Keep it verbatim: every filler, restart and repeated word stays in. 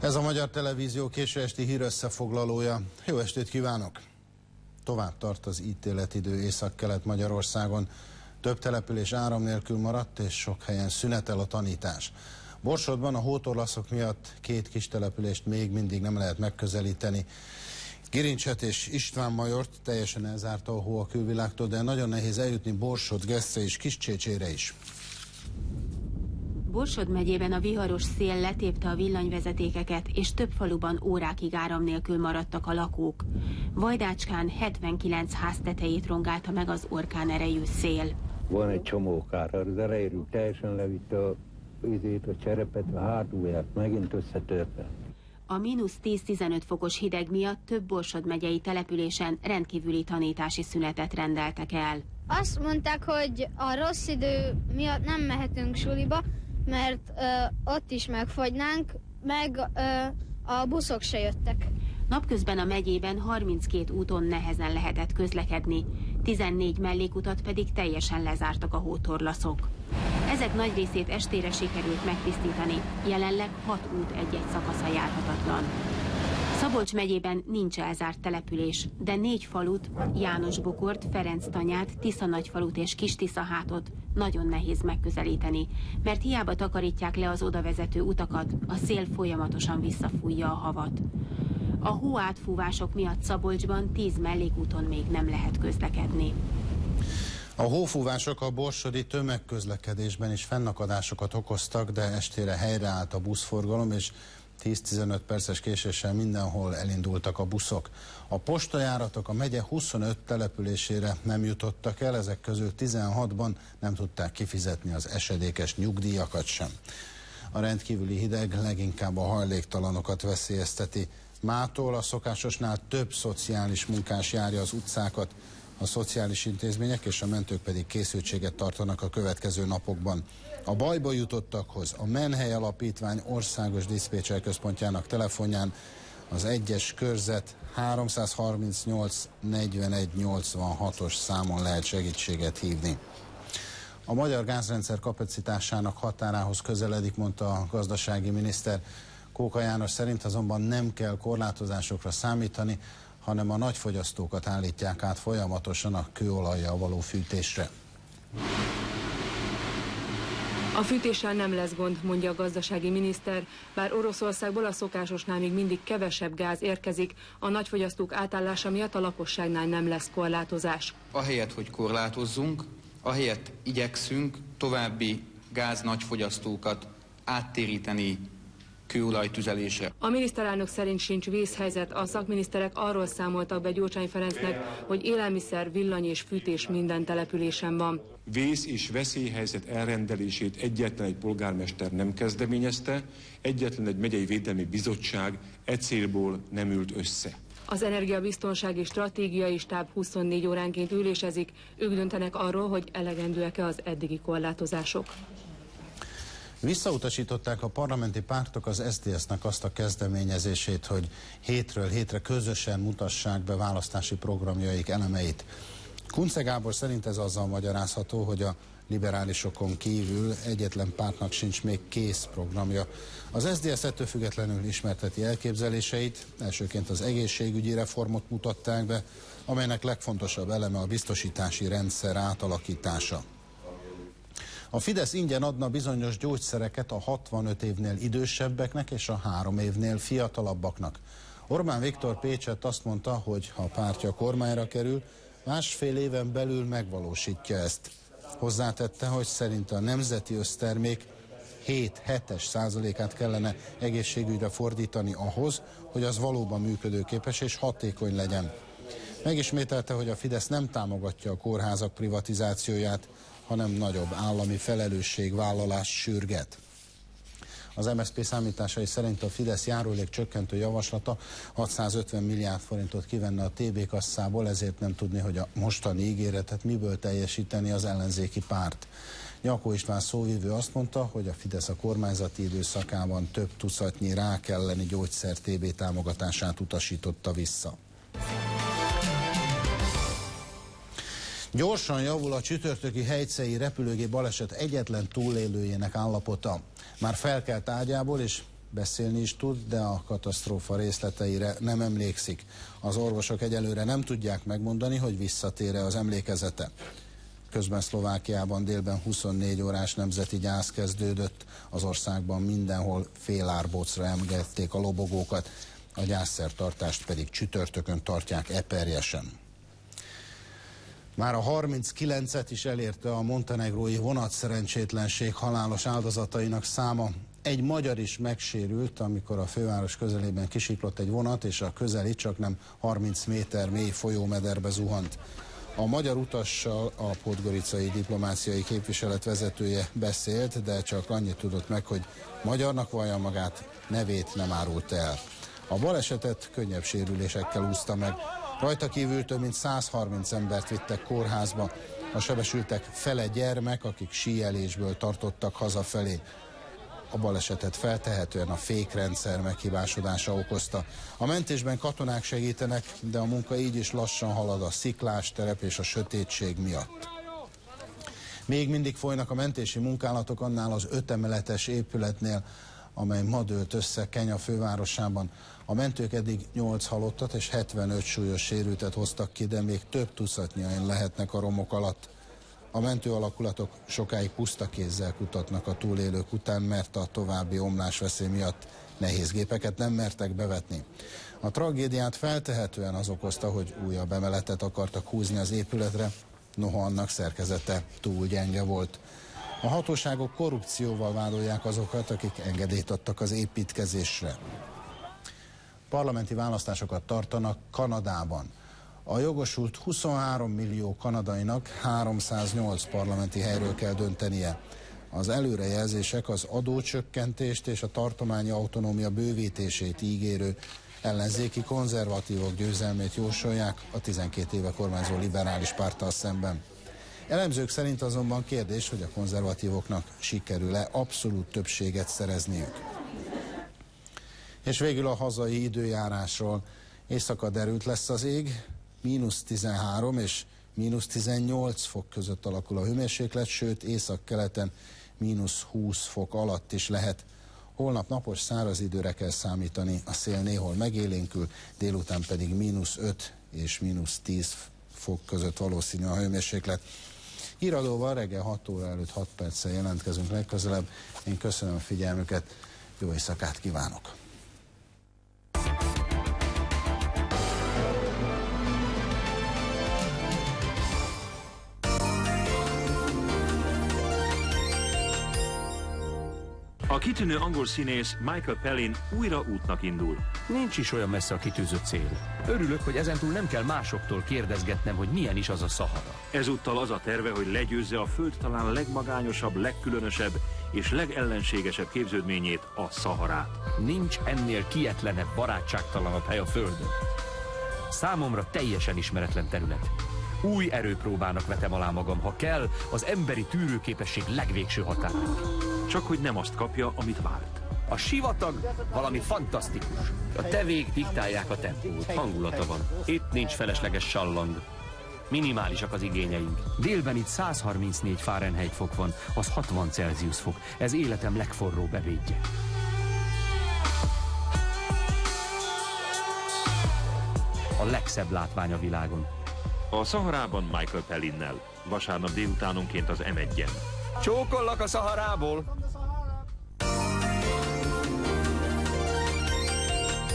Ez a Magyar Televízió késő esti hírösszefoglalója. Jó estét kívánok! Tovább tart az ítéletidő Észak-Kelet-Magyarországon. Több település áram nélkül maradt, és sok helyen szünetel a tanítás. Borsodban a hótorlaszok miatt két kis települést még mindig nem lehet megközelíteni. Girincset és Istvánmajort teljesen elzárta a hó a külvilágtól, de nagyon nehéz eljutni Borsod, Geszre és Kiscsécsére is. Borsod megyében a viharos szél letépte a villanyvezetékeket, és több faluban órákig áram nélkül maradtak a lakók. Vajdácskán hetvenkilenc ház tetejét rongálta meg az orkán erejű szél. Van egy csomó kár, az erejű teljesen levitte a vizét, a cserepet, a hátulját, megint összetörte. A mínusz tíz-tizenöt fokos hideg miatt több Borsod megyei településen rendkívüli tanítási szünetet rendeltek el. Azt mondták, hogy a rossz idő miatt nem mehetünk suliba, mert ö, ott is megfogynánk, meg ö, a buszok se jöttek. Napközben a megyében harminckét úton nehezen lehetett közlekedni, tizennégy mellékutat pedig teljesen lezártak a hótorlaszok. Ezek nagy részét estére sikerült megtisztítani, jelenleg hat út egy-egy szakasza járhatatlan. Szabolcs megyében nincs elzárt település, de négy falut, Jánosbokort, Ferenctanyát, Tiszanagyfalut és Kistiszahátot nagyon nehéz megközelíteni, mert hiába takarítják le az odavezető utakat, a szél folyamatosan visszafújja a havat. A hó átfúvások miatt Szabolcsban tíz mellékúton még nem lehet közlekedni. A hófúvások a borsodi tömegközlekedésben is fennakadásokat okoztak, de estére helyreállt a buszforgalom, és tíz-tizenöt perces késéssel mindenhol elindultak a buszok. A postajáratok a megye huszonöt településére nem jutottak el, ezek közül tizenhatban nem tudták kifizetni az esedékes nyugdíjakat sem. A rendkívüli hideg leginkább a hajléktalanokat veszélyezteti. Mától a szokásosnál több szociális munkás járja az utcákat, a szociális intézmények és a mentők pedig készültséget tartanak a következő napokban. A bajba jutottakhoz a Menhely Alapítvány országos diszpécser központjának telefonján az egyes körzet háromszázharmincnyolc negyvenegy nyolcvanhatos számon lehet segítséget hívni. A magyar gázrendszer kapacitásának határához közeledik, mondta a gazdasági miniszter. Kóka János szerint azonban nem kell korlátozásokra számítani, hanem a nagyfogyasztókat állítják át folyamatosan a kőolajjal való fűtésre. A fűtéssel nem lesz gond, mondja a gazdasági miniszter, bár Oroszországból a szokásosnál még mindig kevesebb gáz érkezik, a nagyfogyasztók átállása miatt a lakosságnál nem lesz korlátozás. Ahelyett, hogy korlátozzunk, ahelyett igyekszünk további gáz nagyfogyasztókat áttéríteni kőolajtüzelésre. A miniszterelnök szerint sincs vészhelyzet, a szakminiszterek arról számoltak be Gyurcsány Ferencnek, hogy élelmiszer, villany és fűtés minden településen van. Vész és veszélyhelyzet elrendelését egyetlen egy polgármester nem kezdeményezte, egyetlen egy megyei védelmi bizottság e célból nem ült össze. Az energiabiztonsági stratégiai stáb huszonnégy óránként ülésezik, ők döntenek arról, hogy elegendőek-e az eddigi korlátozások. Visszautasították a parlamenti pártok az es zé dé es-nek azt a kezdeményezését, hogy hétről hétre közösen mutassák be választási programjaik elemeit. Kunce Gábor szerint ez azzal magyarázható, hogy a liberálisokon kívül egyetlen pártnak sincs még kész programja. Az es zé dé es ettől függetlenül ismerteti elképzeléseit, elsőként az egészségügyi reformot mutatták be, amelynek legfontosabb eleme a biztosítási rendszer átalakítása. A Fidesz ingyen adna bizonyos gyógyszereket a hatvanöt évnél idősebbeknek és a három évnél fiatalabbaknak. Orbán Viktor Pécsett azt mondta, hogy ha a pártja kormányra kerül, másfél éven belül megvalósítja ezt. Hozzátette, hogy szerint a nemzeti össztermék hét-hetes százalékát kellene egészségügyre fordítani ahhoz, hogy az valóban működőképes és hatékony legyen. Megismételte, hogy a Fidesz nem támogatja a kórházak privatizációját, hanem nagyobb állami felelősségvállalást sürget. Az em es zé pé számításai szerint a Fidesz járulék csökkentő javaslata hatszázötven milliárd forintot kivenne a té bé kasszából, ezért nem tudni, hogy a mostani ígéretet miből teljesíteni az ellenzéki párt. Nyakó István szóvivő azt mondta, hogy a Fidesz a kormányzati időszakában több tucatnyi rák elleni gyógyszer té bé támogatását utasította vissza. Gyorsan javul a csütörtöki helycei repülőgép baleset egyetlen túlélőjének állapota. Már felkelt ágyából és beszélni is tud, de a katasztrófa részleteire nem emlékszik. Az orvosok egyelőre nem tudják megmondani, hogy visszatér-e az emlékezete. Közben Szlovákiában délben huszonnégy órás nemzeti gyász kezdődött, az országban mindenhol félárbocra engedték a lobogókat, a gyászszertartást pedig csütörtökön tartják Eperjesen. Már a harminckilencet is elérte a montenegrói vonatszerencsétlenség halálos áldozatainak száma. Egy magyar is megsérült, amikor a főváros közelében kisiklott egy vonat, és a közeli csaknem harminc méter mély folyómederbe zuhant. A magyar utassal a podgoricai diplomáciai képviselet vezetője beszélt, de csak annyit tudott meg, hogy magyarnak vallja magát, nevét nem árult el. A balesetet könnyebb sérülésekkel úszta meg. Rajta kívül több mint száz harminc embert vittek kórházba. A sebesültek fele gyermek, akik síelésből tartottak hazafelé. A balesetet feltehetően a fékrendszer meghibásodása okozta. A mentésben katonák segítenek, de a munka így is lassan halad a sziklás terep és a sötétség miatt. Még mindig folynak a mentési munkálatok annál az ötemeletes épületnél, amely ma dőlt össze Kenya fővárosában. A mentők eddig nyolc halottat és hetvenöt súlyos sérültet hoztak ki, de még több tucatnyian lehetnek a romok alatt. A mentőalakulatok sokáig puszta kézzel kutatnak a túlélők után, mert a további omlásveszély miatt nehéz gépeket nem mertek bevetni. A tragédiát feltehetően az okozta, hogy újabb emeletet akartak húzni az épületre, noha annak szerkezete túl gyenge volt. A hatóságok korrupcióval vádolják azokat, akik engedélyt adtak az építkezésre. Parlamenti választásokat tartanak Kanadában. A jogosult huszonhárom millió kanadainak háromszáznyolc parlamenti helyről kell döntenie. Az előrejelzések az adócsökkentést és a tartományi autonómia bővítését ígérő ellenzéki konzervatívok győzelmét jósolják a tizenkét éve kormányzó liberális párttal szemben. Elemzők szerint azonban kérdés, hogy a konzervatívoknak sikerül-e abszolút többséget szerezniük. És végül a hazai időjárásról. Éjszaka derült lesz az ég, mínusz tizenhárom és mínusz tizennyolc fok között alakul a hőmérséklet, sőt északkeleten mínusz húsz fok alatt is lehet. Holnap napos száraz időre kell számítani, a szél néhol megélénkül, délután pedig mínusz öt és mínusz tíz fok között valószínű a hőmérséklet. Híradóval reggel hat óra előtt hat perccel jelentkezünk legközelebb. Én köszönöm a figyelmüket, jó éjszakát kívánok! A kitűnő angol színész Michael Palin újra útnak indul. Nincs is olyan messze a kitűzött cél. Örülök, hogy ezentúl nem kell másoktól kérdezgetnem, hogy milyen is az a Szahara. Ezúttal az a terve, hogy legyőzze a Föld talán legmagányosabb, legkülönösebb és legellenségesebb képződményét, a Szaharát. Nincs ennél kietlenebb, barátságtalanabb hely a Földön. Számomra teljesen ismeretlen terület. Új erőpróbának vetem alá magam, ha kell, az emberi tűrőképesség legvégső határáig. Csak hogy nem azt kapja, amit várt. A sivatag valami fantasztikus. A tevék diktálják a tempót, hangulata van. Itt nincs felesleges sallang. Minimálisak az igényeink. Délben itt száz harmincnégy Fahrenheit fok van, az hatvan Celsius fok. Ez életem legforróbb ebédje. A legszebb látvány a világon. A Szaharában Michael Palinnel. Vasárnap délutánonként az em egyen. Csókollak a Szaharából!